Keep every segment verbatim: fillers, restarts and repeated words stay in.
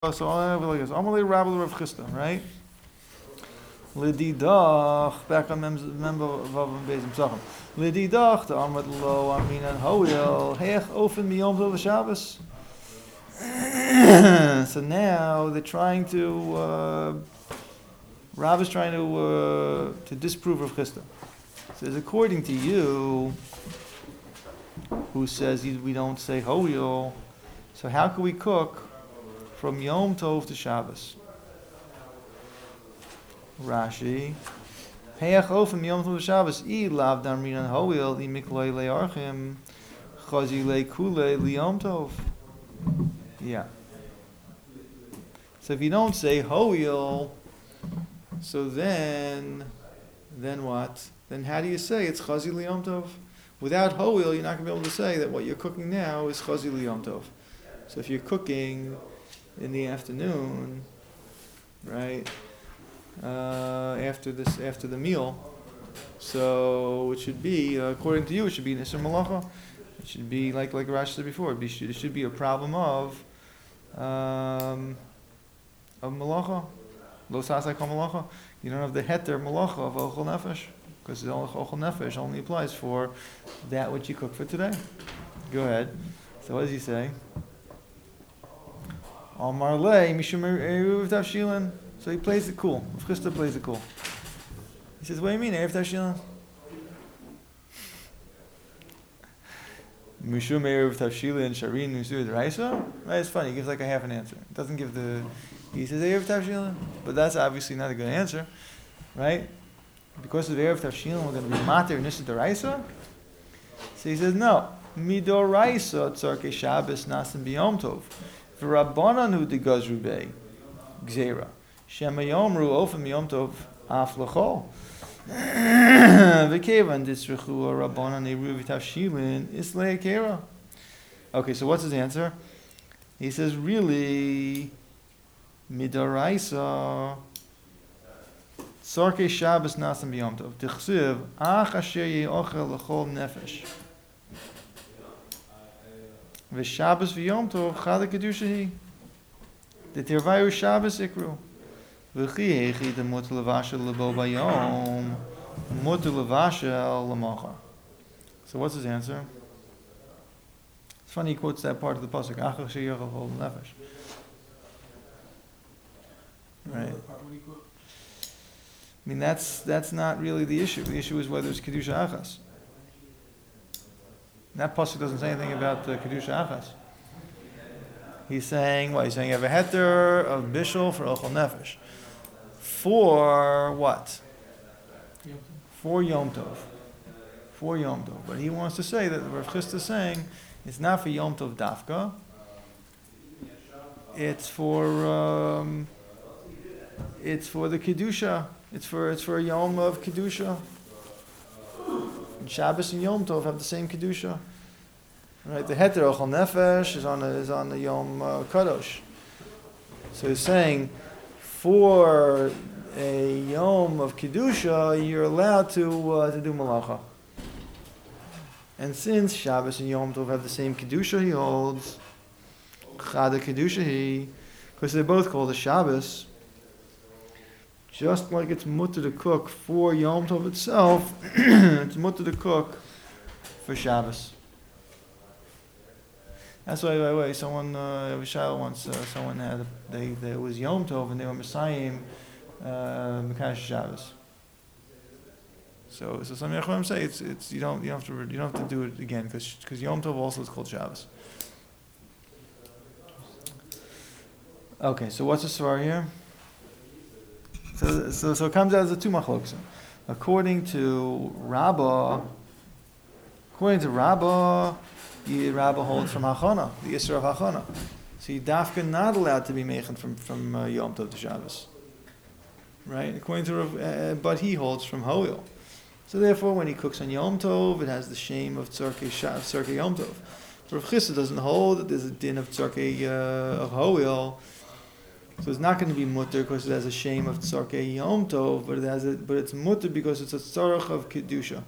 So I like this. Amalei Rabbi Rav Chisda, right? Lididach, back on member of Bezim Tzachim. Lididach, the Amrit Lo, Amin and Hoel, Heich Ofen Miyom Tov Shabbos. So now they're trying to, uh, Rav is trying to uh, to disprove Rav Chisda. Says, according to you, who says we don't say Hoel, so how can we cook from Yom Tov to Shabbos? Rashi, Heach Ofen Yom Tov to Shabbos, I lav damrinan hoil, I mikloi le'archim, chazi le'kule li'yom Tov. Yeah. So if you don't say hoil, so then, then what? Then how do you say it's chazi li'yom Tov? Without hoil, you're not going to be able to say that what you're cooking now is chazi li'yom Tov. So if you're cooking in the afternoon, right? Uh, after this, after the meal, so it should be, uh, according to you, it should be Nisr Malacha. It should be like like Rashi said before. It, be, it should be a problem of um, of Malacha. Lo Sasai Kol Malacha. You don't have the heter Malacha of Ochel Nefesh, because the Ochel Nefesh only applies for that which you cook for today. Go ahead. So what does he say? Amar lei mishum eruv tavshilin. So he plays it cool. Rav Chisda plays it cool. He says, "What do you mean eruv tavshilin? Mishum eruv tavshilin sharin nusur d'raisa." Right? It's funny. He gives like a half an answer. It doesn't give the. He says eruv tavshilin, but that's obviously not a good answer, right? Because of eruv tavshilin, we're going to be mater nusur d'raisa. So he says, "No, midoraisa tzarkei Shabbos nasim biyom tov." V'rabbananu degazru bei gzeira shema yomru ofem yom tov af l'chol v'kevan disrichu rabbanan eruv tavshilin islei kera. Okay, so what's his answer? He says, really, midaraisa tzarkei Shabbos nasim b'yom tov tichsiv ach asher ye'ochel l'chol nefesh v'Shabbos v'Yom Tov chad kedusha hi. The tirvayu Shabbos ikru. V'chi hechi the mutter levashel lebo bayom mutter levashel l'mocha. So what's his answer? It's funny he quotes that part of the pasuk. Ach asher yochel nefesh. Right. I mean that's that's not really the issue. The issue is whether it's kedusha achas. That pasuk doesn't say anything about the kedusha achas. He's saying what? He's saying you have a heter of bishul for ochel nefesh. For what? Yom for Yom Tov. For Yom Tov. But he wants to say that Rav Chisda is saying it's not for Yom Tov dafka. It's for um, it's for the kedusha. It's for it's for a Yom of kedusha. And Shabbos and Yom Tov have the same kedusha, right? The heter ochel nefesh is on a, is on the Yom uh, Kadosh. So he's saying, for a Yom of kedusha, you're allowed to uh, to do malacha. And since Shabbos and Yom Tov have the same kedusha, he holds chada kedusha he, because they're both called a Shabbos. Just like it's mutter to cook for Yom Tov itself, it's mutter to cook for Shabbos. That's why, by the way, someone, uh, Vishal once, uh, someone had, a, they, they, it was Yom Tov and they were Messiahim, uh, Mekash Shabbos. So, so some Yechon say it's, it's, you don't, you don't have to, you don't have to do it again, because, because Yom Tov also is called Shabbos. Okay, so what's the svar here? So, so, so it comes out as a two machlokes. According to Rabbah, according to Rabbah, the Rabbah holds from Hachana, the Isra of Hachana. So you dafka not allowed to be meichen from from uh, Yom Tov to Shabbos, right? According to Rav, uh, but he holds from Hoil. So therefore, when he cooks on Yom Tov, it has the shame of tzarkei tzarkei Yom Tov. Rav Chisda doesn't hold that there's a din of tzarkei uh, of Hoil. So it's not going to be mutter because it has a shame of tzarkei Yom Tov, but it has a, but it's mutter because it's a tzarech of kedusha.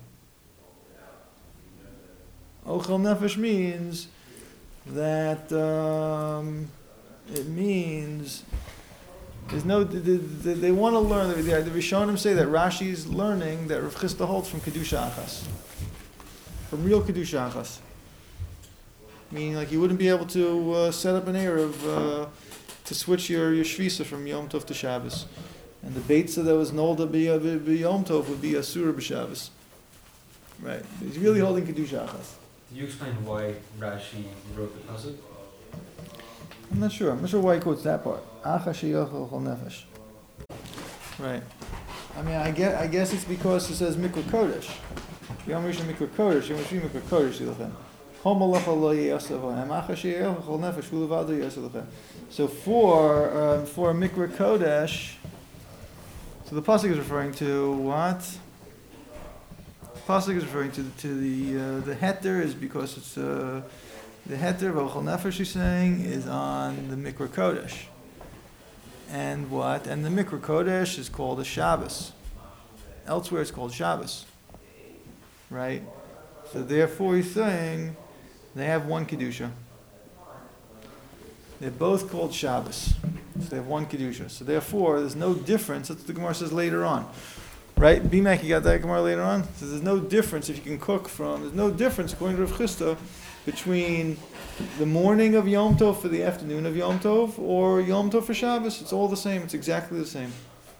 Ochel nefesh means that um, it means there's no. They, they, they want to learn. The, the Rishonim say that Rashi is learning that Rav Chisda holds from kedusha achas, from real kedusha achas. Meaning, like you wouldn't be able to uh, set up an erev uh, to switch your your shvisa from Yom Tov to Shabbos, and the beitza that was nolda be Yom Tov would be asura b'Shabbos. Right? He's really holding kedusha achas. Did you explain why Rashi wrote the pasuk? I'm not sure. I'm not sure why he quotes that part. Acha sheyochel chol nefesh. Right. I mean, I guess, I guess it's because it says mikra kodesh. Yom Rishon mikra kodesh. Yom Rishon mikra kodesh. Yilachem. Chol malacha lo yeyasav. Acha sheyochel chol nefesh. V'lu v'adu yeyasav. So for uh, for mikra kodesh, so the pasuk is referring to what? The pasuk is referring to to the uh, the heter is because it's. Uh, The heter of Ochel Nefesh, he's saying, is on the Mikra Kodesh. And what? And the Mikra Kodesh is called a Shabbos. Elsewhere it's called Shabbos. Right? So therefore he's saying they have one Kedusha. They're both called Shabbos. So they have one Kedusha. So therefore there's no difference. That's what the Gemara says later on. Right? Bimak, you got that Gemara later on? So there's no difference if you can cook from, there's no difference according to Rav Chisda between the morning of Yom Tov for the afternoon of Yom Tov or Yom Tov for Shabbos. It's all the same. It's exactly the same.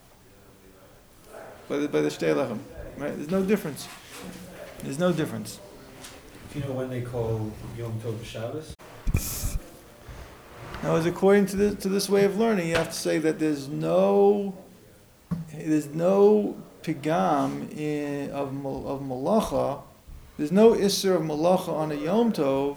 By the, by the Shtei Lechem. Right? There's no difference. There's no difference. Do you know when they call Yom Tov for Shabbos? Now, as according to this, to this way of learning, you have to say that there's no there's no pigam in, of, of malacha. There's no isser of malacha on a Yom Tov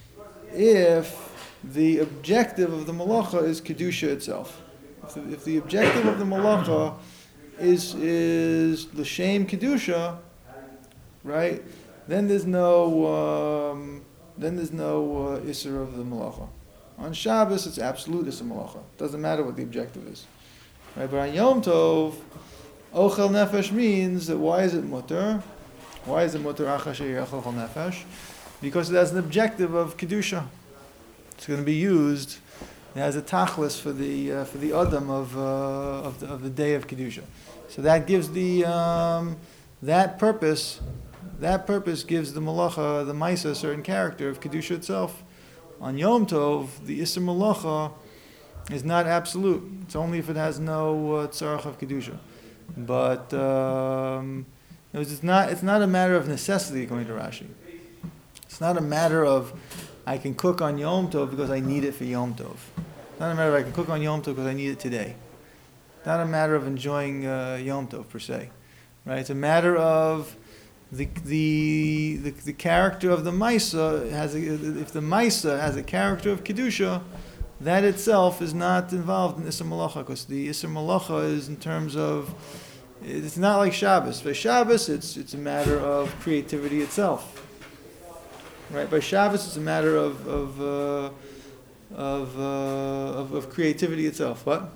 if the objective of the malacha is kedusha itself. If the, if the objective of the malacha is is l'shem kedusha, right? Then there's no um, then there's no uh, isser of the malacha. On Shabbos, it's absolute isser malacha. Doesn't matter what the objective is, right? But on Yom Tov, ochel nefesh means that why is it mutter? Why is it mutter acha sheyochel chol nefesh? Because it has an objective of kedusha. It's going to be used as a tachlis for the uh, for the adam of uh, of, the, of the day of kedusha. So that gives the um, that purpose that purpose gives the malacha, the maisa, a certain character of kedusha itself. On Yom Tov, the isser malacha is not absolute. It's only if it has no uh, tzarach of kedusha. But um, it's not it's not a matter of necessity according to Rashi. It's not a matter of I can cook on Yom Tov because I need it for Yom Tov. It's not a matter of I can cook on Yom Tov because I need it today. It's not a matter of enjoying uh, Yom Tov per se, right? It's a matter of the the the, the character of the Maisa has a, if the Maisa has a character of kedusha, that itself is not involved in Isser Malacha, because the Isser Malacha is in terms of, it's not like Shabbos. For Shabbos, it's it's a matter of creativity itself. Right? By Shabbos, it's a matter of of uh, of, uh, of of creativity itself. What?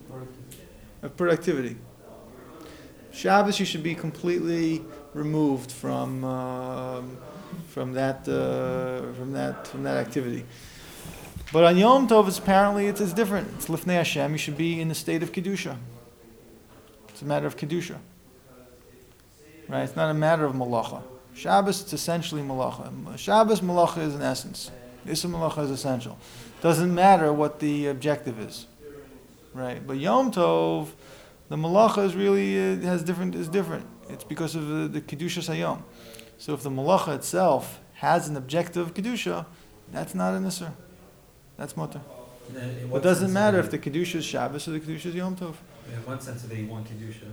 Of productivity. Shabbos, you should be completely removed from um, from that uh, from that from that activity. But on Yom Tov, it's apparently it's, it's different. It's Lifnei Hashem. You should be in the state of kedusha. It's a matter of kedusha, right? It's not a matter of malacha. Shabbos, it's essentially malacha. Shabbos malacha is an essence. Issa malacha is essential. Doesn't matter what the objective is, right? But Yom Tov, the malacha is really uh, has different is different. It's because of the, the kedusha sayom. So if the malacha itself has an objective of kedusha, that's not an isser. That's mutter. It doesn't matter if the kedusha is Shabbos or the kedusha is Yom Tov. In what sense do they want kedusha?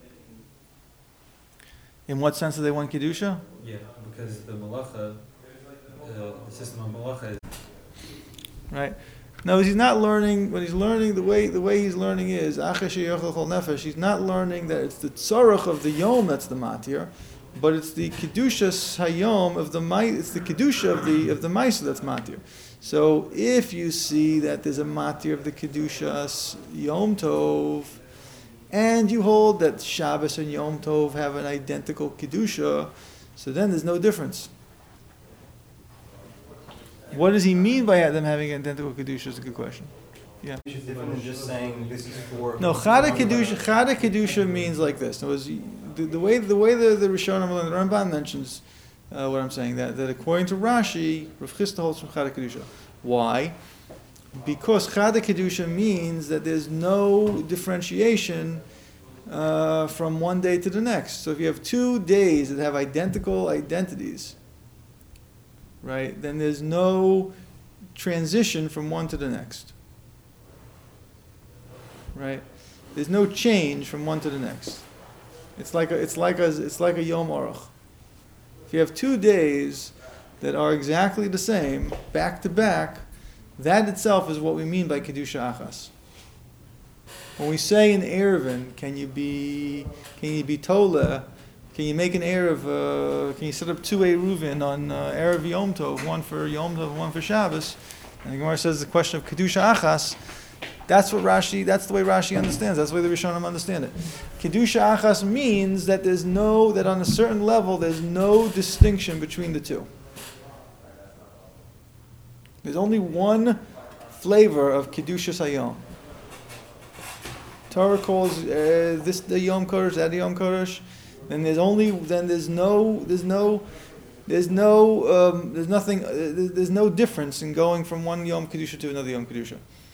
In what sense do they want kedusha? Yeah, because the malacha, uh, the system of malacha is right. No, he's not learning. When he's learning, the way the way he's learning is acha sheyochel chol nefesh. He's not learning that it's the tzarach of the yom that's the matir, but it's the kedusha hayom of the mai. It's the kedusha of the of the ma'isa that's matir. So if you see that there's a matir of the kedusha yom tov, and you hold that Shabbos and Yom Tov have an identical kedusha, so then there's no difference. What does he mean by them having identical kedusha is a good question. Yeah. Which is different than just saying this is for. No, Chada Kedusha. Chada Kedusha means like this. It was the, the way the way the the Rishonim and the Ramban mentions uh, what I'm saying that that according to Rashi, Rav Chisda holds from Chada Kedusha. Why? Because Chada Kedusha means that there's no differentiation uh, from one day to the next. So if you have two days that have identical identities, right, then there's no transition from one to the next. Right? There's no change from one to the next. It's like a, it's like a, it's like a Yom Aruch. If you have two days that are exactly the same, back to back, that itself is what we mean by Kedusha Achas. When we say in Erevin, can you be, can you be Tola, can you make an Erev, uh, can you set up two Eruvin on uh, Erev Yom Tov, one for Yom Tov, one for Shabbos, and the Gemara says the question of Kedusha Achas, that's what Rashi, that's the way Rashi understands, that's the way the Rishonim understand it. Kedusha Achas means that there's no, that on a certain level, there's no distinction between the two. There's only one flavor of Kedushas Hayom. Torah calls uh, this the Yom Kodesh, that the Yom Kodesh. Then there's only then there's no there's no there's no um, there's nothing uh, there's no difference in going from one Yom Kedusha to another Yom Kedusha.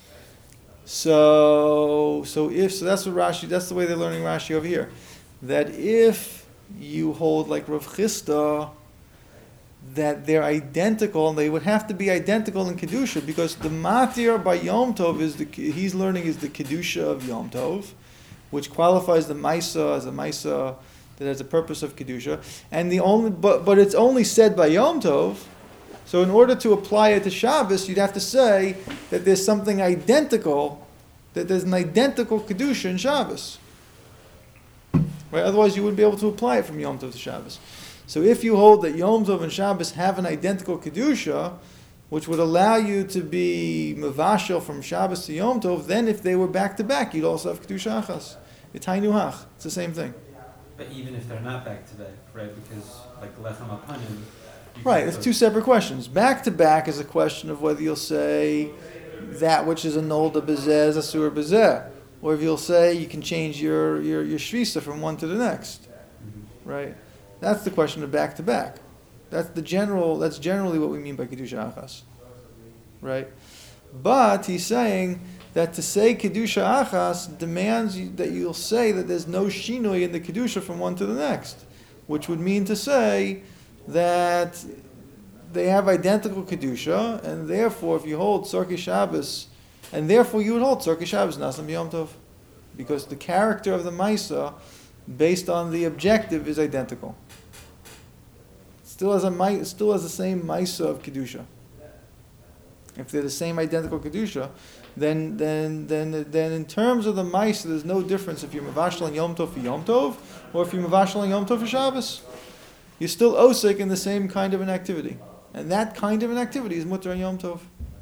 So so if so that's what Rashi that's the way they're learning Rashi over here. That if you hold like Rav Chisda, that they're identical, and they would have to be identical in Kedusha, because the Matir by Yom Tov is the, he's learning is the Kedusha of Yom Tov, which qualifies the Maisa as a Maisa that has a purpose of Kedusha, and the only, but, but it's only said by Yom Tov, so in order to apply it to Shabbos, you'd have to say that there's something identical, that there's an identical Kedusha in Shabbos. Right? Otherwise you wouldn't be able to apply it from Yom Tov to Shabbos. So if you hold that Yom Tov and Shabbos have an identical Kedusha, which would allow you to be Mavashel from Shabbos to Yom Tov, then if they were back to back, you'd also have Kedusha Achas. It's Hainu Hach. It's the same thing. But even if they're not back to back, right? Because like Lechem Apanim. Right, it's two separate questions. Back to back is a question of whether you'll say that which is a nolda bezeh is asur bezeh, or if you'll say you can change your your your shvisa from one to the next, Mm-hmm. right? That's the question of back to back. That's the general. That's generally what we mean by kedusha achas, right? But he's saying that to say kedusha achas demands you, that you'll say that there's no shinui in the kedusha from one to the next, which would mean to say that they have identical kedusha, and therefore, if you hold Tzorkei Shabbos, and therefore you would hold Tzorkei Shabbos Nasam Yom Tov, because the character of the Maisa, based on the objective, is identical. Still has a still has the same Maisa of kedusha. If they're the same identical kedusha, then then then then in terms of the Maisa, there's no difference if you're mavashal and Yom Tov for Yom Tov, or if you're mavashal and Yom Tov for Shabbos. You're still osik in the same kind of an activity. And that kind of an activity is mutter and Yom Tov.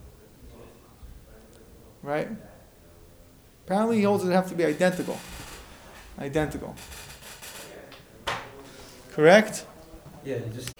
Right? Apparently he holds it have to be identical. Identical. Correct? Yeah, you just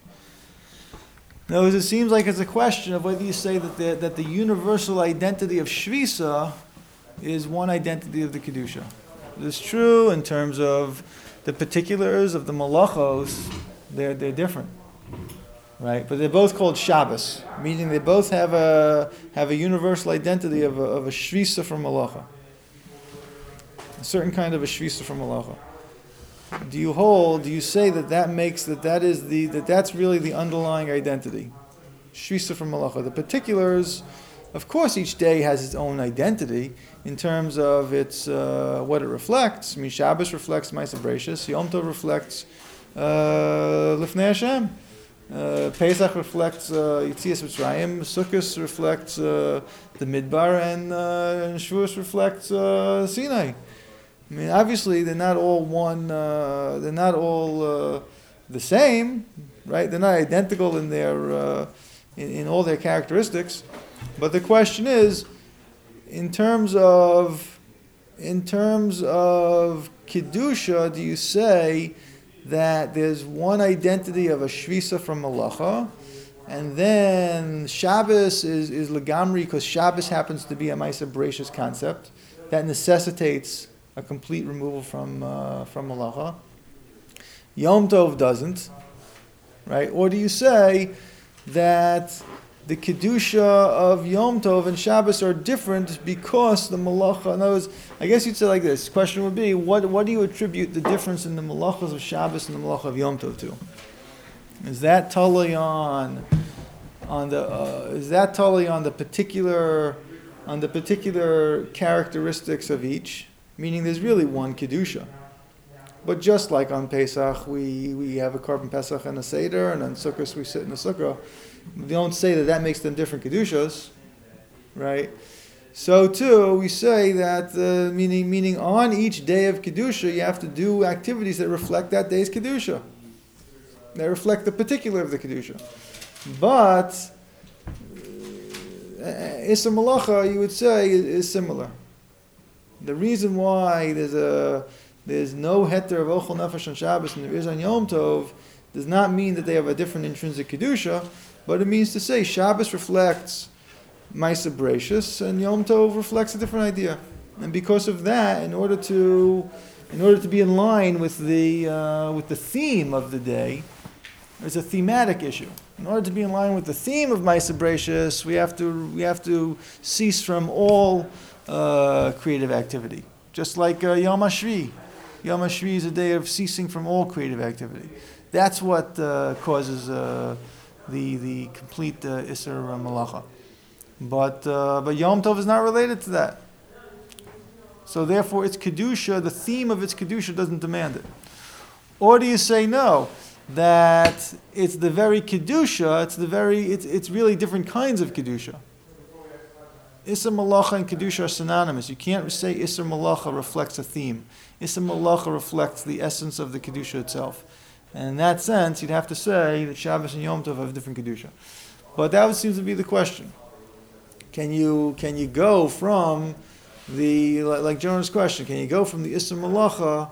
No, it seems like it's a question of whether you say that the, that the universal identity of Shvisa is one identity of the Kedusha. It is true in terms of the particulars of the malachos, they're, they're different. Right? But they're both called Shabbos, meaning they both have a have a universal identity of a, of a Shvisa from malacha. A certain kind of a Shvisa from malacha. Do you hold, do you say that that makes, that that is the, that that's really the underlying identity? Shvisa from malacha. The particulars, of course each day has its own identity in terms of its, uh, what it reflects. I mean, Shabbos reflects Ma'aseh Bereishis, Yom Tov reflects uh, Lifnei Hashem. Uh, Pesach reflects uh, Yetzias Mitzrayim, Sukkot reflects uh, the Midbar, and, uh, and Shavuos reflects uh, Sinai. I mean, obviously they're not all one. Uh, they're not all uh, the same, right? They're not identical in their uh, in, in all their characteristics. But the question is, in terms of in terms of kedusha, do you say that there's one identity of a shvisa from malacha, And then Shabbos is, is Legamri, because Shabbos happens to be a Maisa Bereshis concept that necessitates a complete removal from uh, from Malacha. Yom Tov doesn't, right? Or do you say that the Kedusha of Yom Tov and Shabbos are different because the Malacha, in other words, I guess you'd say like this, the question would be, what, what do you attribute the difference in the Malachas of Shabbos and the Malacha of Yom Tov to? Is that totally on, on the, uh, is that totally on the particular, on the particular characteristics of each? Meaning there's really one Kedusha. But just like on Pesach, we, we have a Korban Pesach and a Seder, and on Sukkot we sit in the Sukkah. We don't say that that makes them different Kedushas, right? So too, we say that, uh, meaning meaning on each day of Kedusha, you have to do activities that reflect that day's Kedusha. That reflect the particular of the Kedusha. But, uh, Issa Malacha, you would say, is, is similar. The reason why there's a there's no heter of Ochel Nefesh on Shabbos and there is on Yom Tov does not mean that they have a different intrinsic Kedusha, but it means to say Shabbos reflects Maisa Bereshis and Yom Tov reflects a different idea. And because of that, in order to in order to be in line with the uh, with the theme of the day, there's a thematic issue. In order to be in line with the theme of Maisa Bereshis, we have to we have to cease from all uh, creative activity. Just like uh, Yom HaShvi. Yom HaShvi is a day of ceasing from all creative activity. That's what uh, causes uh, the the complete uh, Isser Malacha. But uh, but Yom Tov is not related to that. So therefore, its kedusha, the theme of its kedusha, doesn't demand it. Or do you say no, that it's the very kedusha, it's the very it's it's really different kinds of kedusha. Isser Malacha and kedusha are synonymous. You can't say Isser Malacha reflects a theme. Isser Malacha reflects the essence of the kedusha itself. And in that sense, you'd have to say that Shabbos and Yom Tov have different kedusha. But that would seem to be the question. Can you can you go from the, like Jonah's question, can you go from the Isser Malacha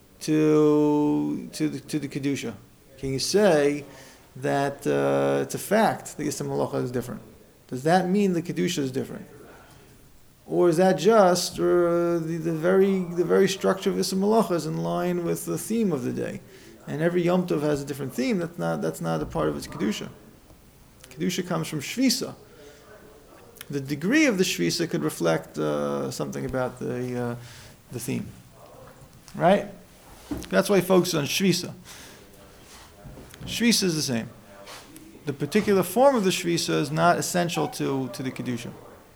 to to the, to the kedusha? Can you say that uh, it's a fact the Isser Malacha is different? Does that mean the kedusha is different, or is that just uh, the, the very the very structure of Isser Malacha is in line with the theme of the day, and every Yom Tov has a different theme? That's not that's not a part of its kedusha. Kedusha comes from Shvisa. The degree of the Shvisa could reflect uh, something about the uh, the theme, right? That's why he focuses on Shvisa. Shvisa is the same. The particular form of the Shvisa is not essential to, to the Kedusha.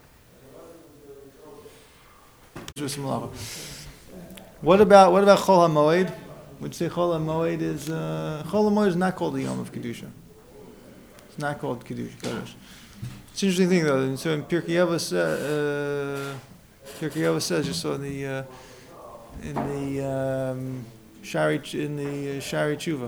What about what about Chol HaMoed? Would you say Chol HaMoed is uh, Chol HaMoed is not called the Yom of Kedusha. It's not called Kedusha. It's an interesting thing though. So in Pirkei Avos, uh, Pirkei Avos says, just saw in the uh, in the um, Shari in the uh, Shari Tshuva.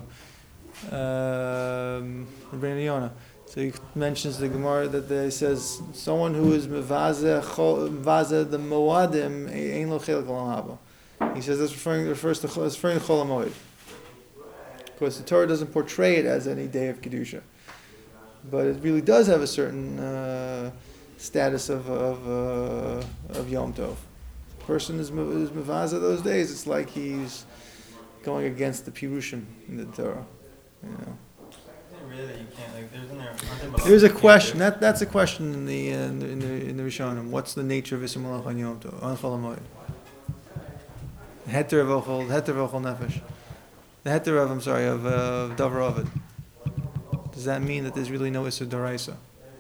Um, Rabbeinu Yonah. So he mentions the Gemara that they says someone who is mevaze mevaze the moadim ein lo chelik olam haba. He says that's referring refers to it's referring to Chol HaMoed. Because the Torah doesn't portray it as any day of kedusha, but it really does have a certain uh, status of of uh, of Yom Tov. The person is is mevaze those days. It's like he's going against the pirushim in the Torah. You know. Really, you can't like. There's in there. aren't there There's a malachas question. you can't That that's a question in the uh, in the in the, in the Rishonim. What's the nature of Isser Malacha on Yom Tov on Chol HaMoed? Heter of Ochel, Heter of Ochel Nefesh. The Heter of I'm sorry of uh, Davar Ovid. Does that mean that there's really no Isser Daraisa?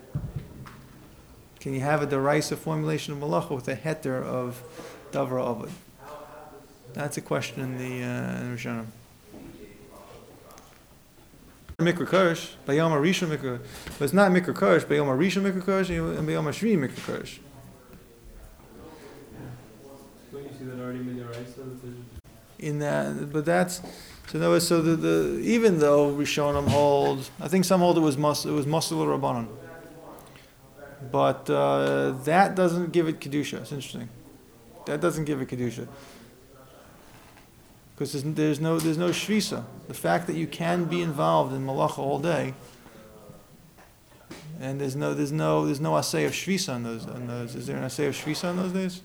Can you have a Daraisa formulation of Malacha with a Heter of Davar Ovid? That's a question in the uh, in the Rishonim. Mikra Kodesh, Bayom HaRishon Mikra, but it's not Mikra Kodesh, Bayom HaRishon Mikra Kodesh, and Bayom HaShvi Mikra Kodesh. Don't you see that already in the Raisa? In that, but that's so. No, so the, the even though Rishonim hold, I think some hold it was mus it was Musal Rabbanon, but uh, that doesn't give it kedusha. It's interesting. That doesn't give it kedusha. Because there's, there's no there's no shvisa. The fact that you can be involved in malacha all day And there's no, there's no, there's no assay of shvisa on those, on those. Is there an assay of shvisa on those days?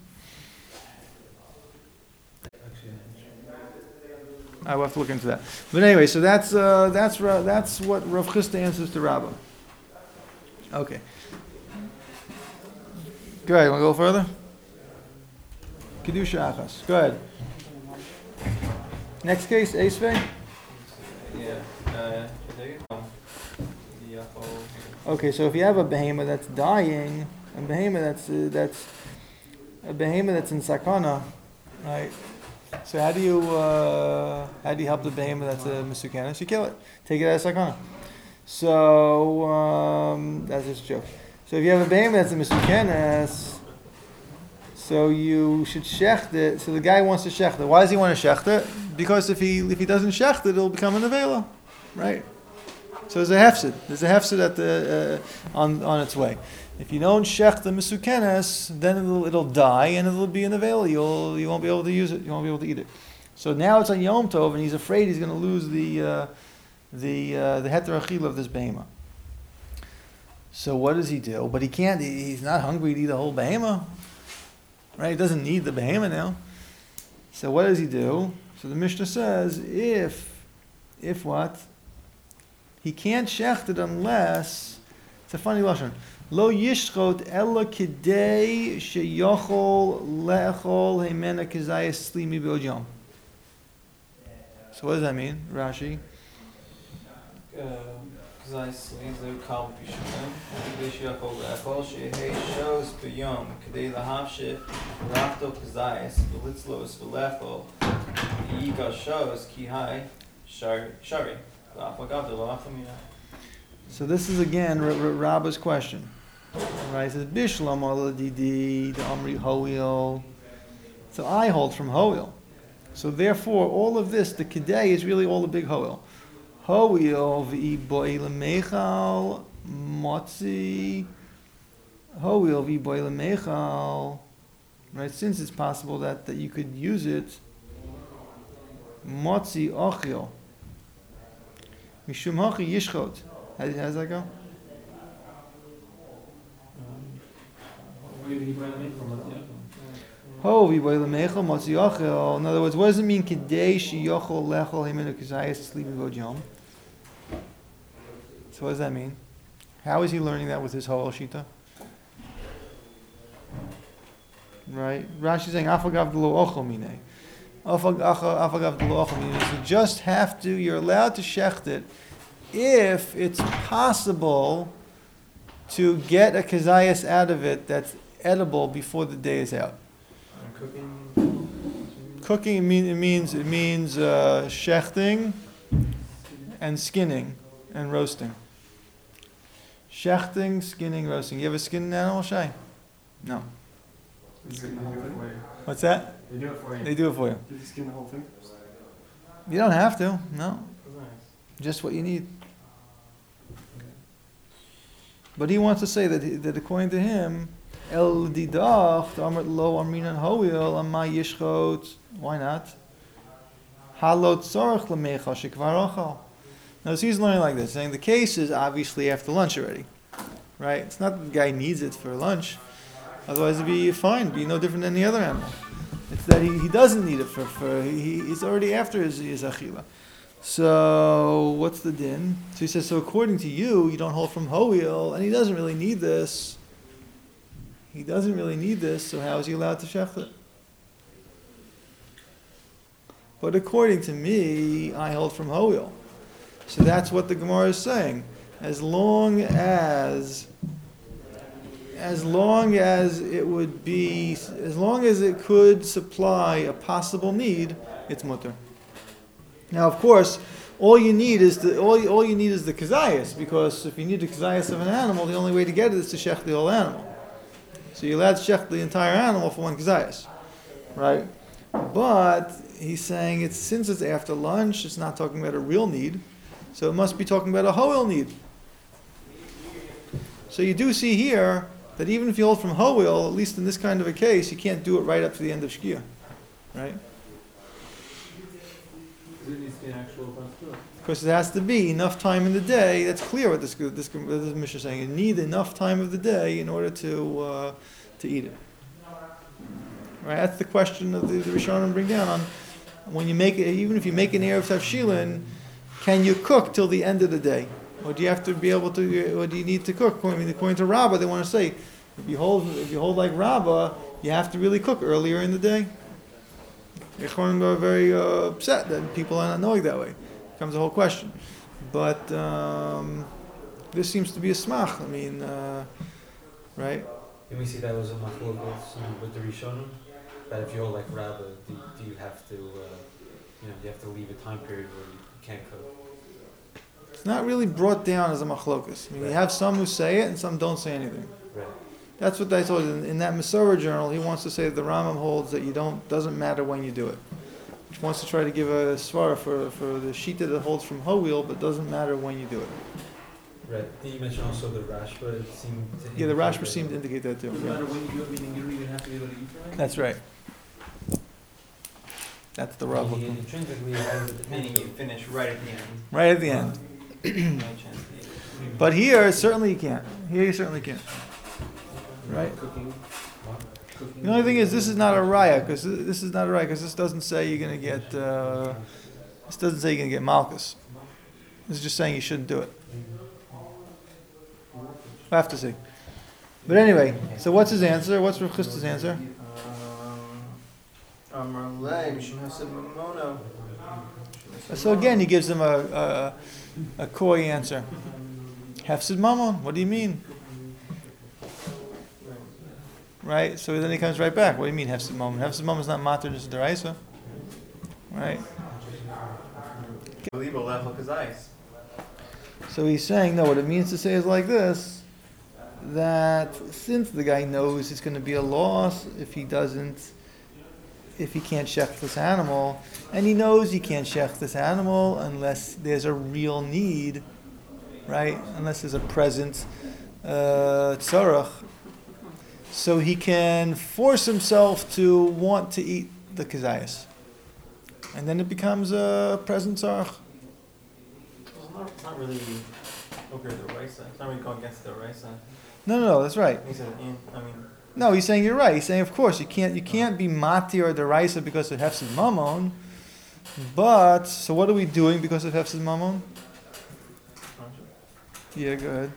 Actually, I will have to look into that. But anyway, so that's uh, that's Ra- that's what Rav Chisda answers to Rabbah. Okay. Go ahead. Want to go further? Kedusha achas. Go ahead. Next case, Esvei. Yeah. Uh, um, yeah, oh, Okay, so if you have a behemoth that's dying, a behemoth that's uh, that's a behemoth that's in sakana, right? So how do you uh, how do you help the behemoth that's a misukanis? You kill it, take it out of sakana. So um, that's just a joke. So if you have a behemoth that's a misukanis, so you should shecht it. So the guy wants to shecht it. Why does he want to shecht it? Because if he if he doesn't shecht it, it'll become an avela, right? So there's a hefsid. There's a hefsid at the uh, on on its way. If you don't shecht the misukenes, then it'll it'll die and it'll be an avela. You'll you won't be able to use it. You won't be able to eat it. So now it's on Yom Tov, and he's afraid he's going to lose the uh, the uh, the heter achila of this behema. So what does he do? But he can't. He, he's not hungry to eat the whole behema, right? He doesn't need the behema now. So what does he do? So the Mishnah says, if if what? He can't shecht it unless, it's a funny lashon. Lo yishchot ella kidei sheyochol le'echol heimena kizayis slimi b'od yom. So what does that mean, Rashi? because I sleep the calm fisherman, כדי שיכול לאכול שיהי שוס ביום, כדי להמשיך רפתו כזייס, ולצלוס ולאכול, יגע שוס כי היי שרי, ואף אגב דלא אף אמינה. So this is again R- R- Rabba's question. Right? He says, Bishlam ala didi, the Amri Hoil. So I hold from Hoil. So therefore, all of this, the Kedei, is really all the big Hoil. Hoil v'i boile mechal, motzi. Hoil v'i boile mechal. Right? Since it's possible that, that you could use it, motzi ochil. Mishum hachi yishchot. How does that go? Ho v'boile mechal motzi ochil. In other words, what does it mean? Kedei sheyochol lechol himenu kizayis sleeping v'od yom. So what does that mean? How is he learning that with his whole shita? Right? Rashi is saying afagav d'lo ochel minei. Afagav d'lo ochel minei. You just have to. You're allowed to shecht it if it's possible to get a kazayas out of it that's edible before the day is out. Cooking. Cooking it, mean, it means it means uh, shechting and skinning and roasting. Shechting, skinning, roasting. You ever skin an animal, Shai? No. What's that? They do it for you. They do it for you. Did you skin the whole thing? You don't have to. No, Nice. just what you need. But he wants to say that he, that according to him, El didach amrit lo amrinan hoil amma yishchot. Why not? Halot tzarich lemecha shekvar achal. Now, so he's learning like this, saying the case is obviously after lunch already, right? It's not that the guy needs it for lunch, otherwise it'd be fine, it'd be no different than the other animal. It's that he, he doesn't need it for, for he, he's already after his, his achila. So, what's the din? So he says, so according to you, you don't hold from hoil, and he doesn't really need this. He doesn't really need this, so how is he allowed to shecht it? But according to me, I hold from hoil. So that's what the Gemara is saying. As long as, as long as it would be, as long as it could supply a possible need, it's mutter. Now, of course, all you need is the all you, all you need is the kazayas, because if you need the kazayas of an animal, the only way to get it is to shech the whole animal. So you're allowed to shech the entire animal for one kazayas, right? But he's saying it's since it's after lunch, it's not talking about a real need. So it must be talking about a hoil need. So you do see here that even if you hold from hoil, at least in this kind of a case, you can't do it right up to the end of shkia, right? There needs to be an actual possibility. Because there has to be enough time in the day. That's clear what this this, this Mishnah is saying. You need enough time of the day in order to uh, to eat it. Right? That's the question of the, the Rishonim bring down on when you make it. Even if you make an erev tavshilin, can you cook till the end of the day, or do you have to be able to? Or do you need to cook? I mean, according to Rabbah, they want to say if you hold if you hold like Rabbah, you have to really cook earlier in the day. The Rishonim are very uh, upset that people are not knowing that way. Comes the whole question, but um, this seems to be a smach. I mean, uh, right? Can we see that was a machlokes with the Rishonim? That if you're like Rabbah, do, do you have to, uh, you know, you have to leave a time period where you can't cook? It's not really brought down as a machlokas. I mean, you have some who say it and some don't say anything. Right. That's what I told you in, in that Masorah journal. He wants to say that the Rambam holds that you don't doesn't matter when you do it. He wants to try to give a svara for for the shita that holds from Ho'il, but doesn't matter when you do it. Right. You mentioned also the Rashba. It seemed to Yeah, the indicate Rashba seemed to that- indicate that too. Doesn't Yeah. matter when you do it, meaning you don't even have to be able to eat from it? That's right. That's the rub. He intrinsically has the Meaning you potential. finish right at the end. Right at the end. No chance to eat it. But here, certainly you can't. Here you certainly can't. Right? Cooking. Cooking. The only thing is, this is not a raya, because this is not a raya, because this doesn't say you're going to get, uh, this doesn't say you're going to get malchus. This is just saying you shouldn't do it. We'll have to see. But anyway, so what's his answer? What's Rav Chisda's answer? Um, Amar lei, mishum hased mamono. So again, he gives him a, a, a coy answer. Hefsid mamon, what do you mean? Right? So then he comes right back. What do you mean hefsid mamon? Hefsid mamon is not mater, this is deraisa. Right? Believe lechel kazayis. So he's saying, no, what it means to say is like this, that since the guy knows it's going to be a loss if he doesn't, if he can't shech this animal, and he knows he can't shech this animal unless there's a real need, right? Unless there's a present uh, tzarach. So he can force himself to want to eat the kazayas. And then it becomes a present tzarach. It's not, it's not really over the raisa. It's not really going against the raisa. No, no, no, that's right. He said, in, I mean, No, he's saying you're right. He's saying, of course, you can't you can't be mati or deraisa because of hefsid mamon. But so what are we doing because of hefsid mamon? Yeah, go ahead.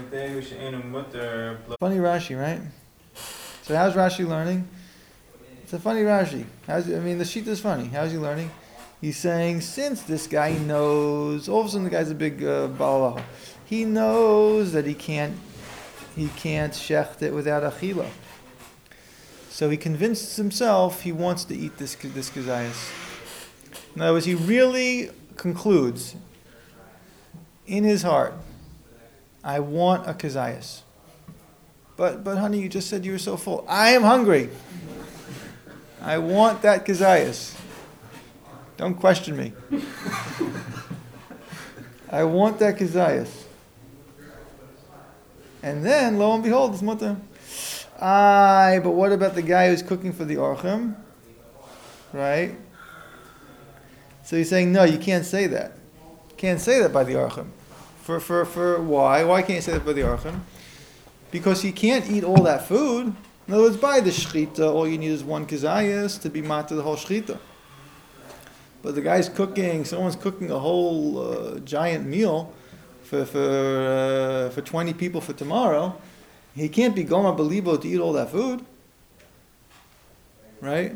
Funny Rashi, right? So how's Rashi learning? It's a funny Rashi. How's I mean the sheet is funny. How's he learning? He's saying since this guy knows, all of a sudden the guy's a big uh, balalah. He knows that he can't he can't shecht it without achila. So he convinces himself he wants to eat this this kazayas. In other words, he really concludes in his heart, I want a kazayas. But but honey, you just said you were so full. I am hungry. I want that kazayas. Don't question me. I want that kazayas. And then, lo and behold, it's mutter. Aye, but what about the guy who's cooking for the orchim? Right? So he's saying, no, you can't say that. You can't say that by the orchim. For, for, for why? Why can't you say that by the orchim? Because you can't eat all that food. In other words, by the shchita, all you need is one kazayas to be mata the whole shchita. But the guy's cooking, someone's cooking a whole uh, giant meal for for uh, for twenty people for tomorrow. He can't be goma belibo to eat all that food, right?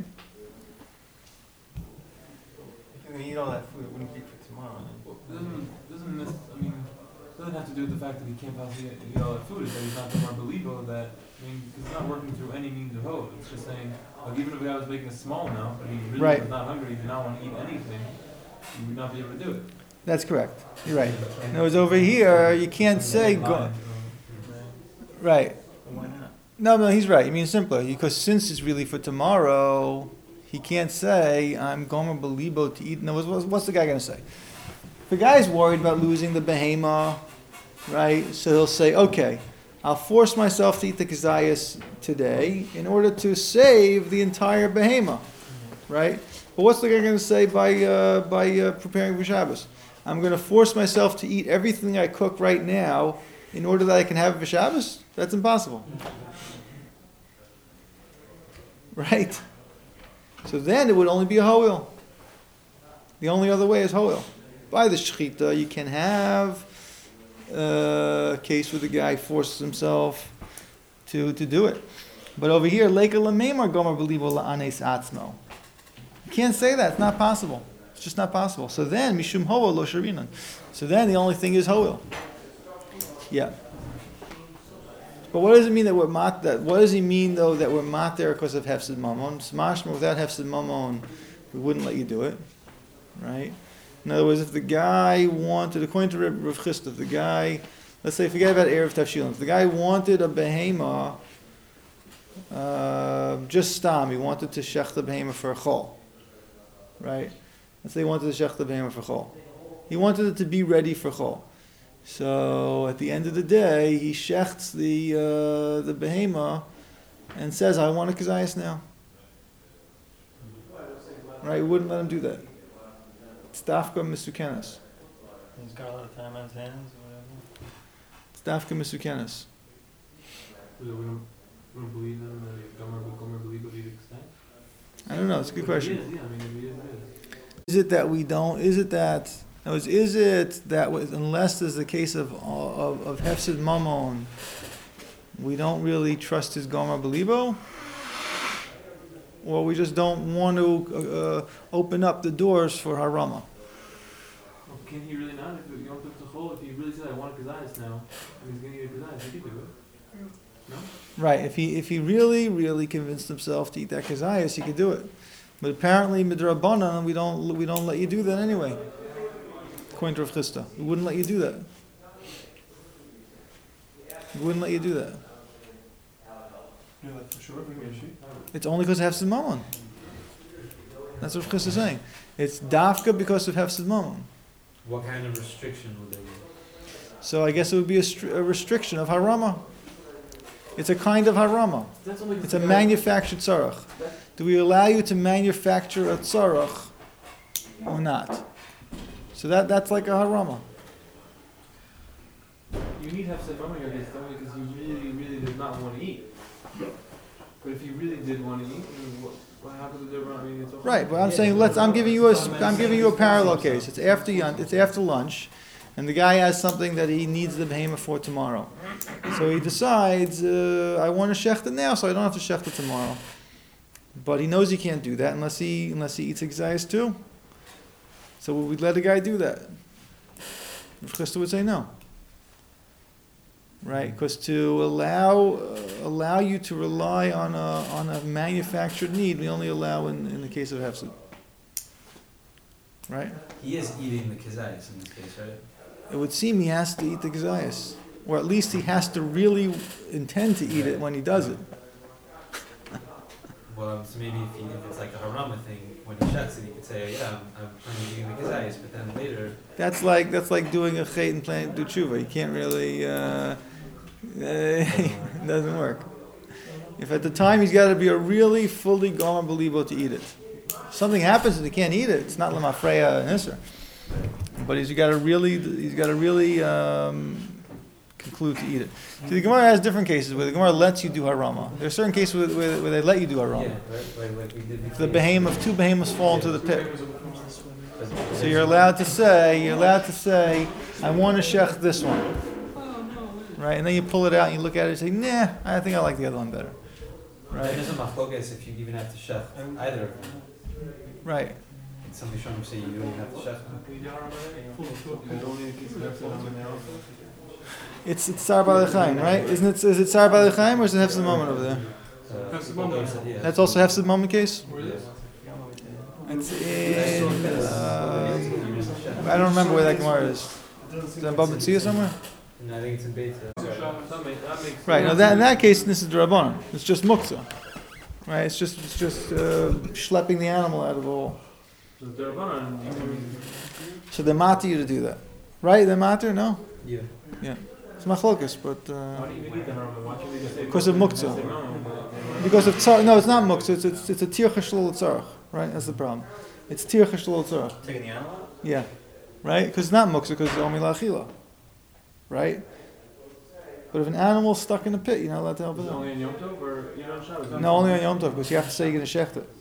if you're gonna eat all that food, it wouldn't be for tomorrow. Well, doesn't doesn't this? I mean, doesn't have to do with the fact that he can't possibly eat eat all that food. It's that he's not the marbelibo. That I mean, he's not working through any means of hope. It's just saying, like, even if the guy was making a small amount, but he really Right. was not hungry, he did not want to eat anything, he would not be able to do it. That's correct. You're right. In other words, over here you can't say go. Right. Why not? No, no, he's right. I mean, simpler because since it's really for tomorrow, he can't say I'm goma belibo to eat. No, what's, what's the guy going to say? The guy's worried about losing the behema, right? So he'll say, okay, I'll force myself to eat the kazayas today in order to save the entire behema. right? But what's the guy going to say by uh, by uh, preparing for Shabbos? I'm going to force myself to eat everything I cook right now in order that I can have it for Shabbos? That's impossible. Right? So then it would only be a hoil. The only other way is hoil. By the shechita, you can have a case where the guy forces himself to, to do it. But over here, leika lamemar gomer belibo la'anes atzmo. You can't say that. It's not possible. It's just not possible. So then, mishum hoel lo sharinan. So then the only thing is hoel. Yeah. But what does it mean that we're mat? That what does he mean though that we're mat there because of hefsid mamon? Smashma, without hefsid mamon, we wouldn't let you do it, right? In other words, if the guy wanted, according to Rav Chisda, if the guy, let's say, forget about erev tafshilin, if the guy wanted a behema, uh, just stam, he wanted to shech the behema for a chol, right? Let's say he wanted to shech the behema for chol. He wanted it to be ready for chol. So at the end of the day, he shechts the uh, the behema and says, "I want a kazayas now." Right? We wouldn't let him do that. It's dafka misukenas. He's got a lot of time on his hands or whatever. It's dafka misukenas. We don't, we don't believe them that Gomer Gomer believe what he'd expect. I don't know. It's a good question. It is, yeah. I mean, if it is, it is. Is it that we don't? Is it that? In other words, is it that with, unless there's the case of of, of hefsid mamon, we don't really trust his gomer belibo, or we just don't want to uh, open up the doors for harama? Well, can he really not? If you don't put the whole, if he really said, "I want a kazayas now," and he's gonna eat a kazayas, he could do it. No. Right. If he if he really really convinced himself to eat that kazayas, he could do it. But apparently midrabanan, we don't we don't let you do that anyway. According to Rav Chisda, we wouldn't let you do that. We wouldn't let you do that. Yeah, that's for sure. It's only because of hefsid mamon. That's what Rav Chisda is saying. It's dafka because of hefsid mamon. What kind of restriction would there be? So I guess it would be a, stri- a restriction of harama. It's a kind of harama. That's only It's a manufactured tzarach. Do we allow you to manufacture a tzarach or not? So that that's like a harama. You need to have some here because only because he really, really does not want to eat. But if he really did want to eat, then what, what happened to the I mean, it's all Right, but I'm saying let's. I'm giving you a. I'm giving you a parallel case. It's after yun- It's after lunch, and the guy has something that he needs the behema for tomorrow. So he decides, uh, I want to shecht it now, so I don't have to shecht it tomorrow. But he knows he can't do that unless he unless he eats exayas too. So would we let a guy do that? Rav Chisda would say no. Right, because to allow uh, allow you to rely on a on a manufactured need, we only allow in, in the case of hefsid. Right? He is eating the kazayas in this case, right? It would seem he has to eat the kazayas, or at least he has to really intend to eat it when he does it. Well, so maybe if, he, if it's like a harama thing, when he shuts it, he could say, yeah, I'm, I'm planning on eating the kazayas, but then later... That's like that's like doing a chait and planning to do tshuva. You can't really. Uh, it doesn't work. If at the time he's got to be a really fully gomer belibo to eat it. If something happens and he can't eat it, it's not lemafreya and isser. But he's got to really, he's got to really um, conclude to eat it. See, the Gemara has different cases where the Gemara lets you do harama. There are certain cases where, where, where they let you do harama. Yeah, right, like, like we did If the before. behemoth, two behemoths fall into the pit. So you're allowed to say, you're allowed to say, I want to shech this one. Right? And then you pull it out and you look at it and say, nah, I think I like the other one better. Right. Right? There's a machlokas if you even have to chef either of them. Right. Some Rishonim say you don't even have to chef them. It's it's Sar Bal Chaim, right? Isn't it? Is it Sar Bal Chaim or is it Hefsid Moment over there? Uh, Hefsid Moment. yeah. That's also Hefsid Moment case? Yeah. It's in, uh, I don't remember where that Gemara is. Is that in Baba Tzia somewhere? No, I think it's in Beta. Right. Now that in that case, this is Drabanan. It's just muktzah. Right. It's just it's just uh, schlepping the animal out of the hole. So they matter you to do that, right? They matter, no? Yeah. Yeah. It's machlokas, but Why uh, do you even eat the harama? Why can't we just say because of say muktzah. no? Because of tzarach. No, it's not muktzah. It's it's, it's a tir chashlul tzarach. right? That's the problem. It's tircha shalol tzarach. Taking the animal out? Yeah, right? Because it's not muksa because it's only lachila, right? But if an animal's stuck in a pit, you're not allowed to help Is it it out. only on Yom Tov or even on Shabbos? No, only on Yom Tov because you have to say you're going to shecht it.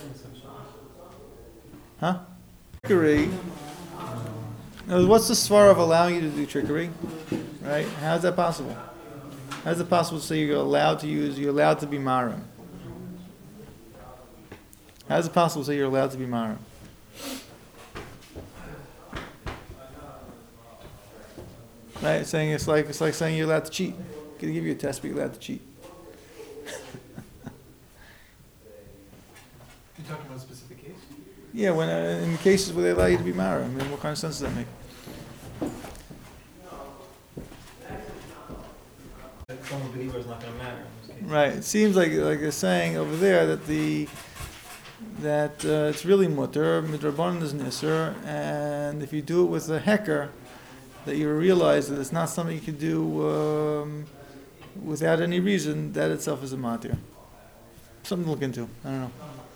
Huh? Trickery. Now, what's the svar of allowing you to do trickery? Right? How is that possible? How is it possible to say you're allowed to use, you're allowed to be marim? How is it possible to say you're allowed to be marim? Right? Saying it's like it's like saying you're allowed to cheat. I'm gonna give you a test, but you're allowed to cheat. You're talking about a specific case? Yeah, when uh, in cases where they allow you to be marim, I mean, what kind of sense does that make? Some believer is not going to matter in this case. Right. It seems like like they're saying over there that the that uh, it's really mutter, midrabanan is nisr, and if you do it with a hecker, that you realize that it's not something you can do um, without any reason. That itself is a matir. Something to look into. I don't know.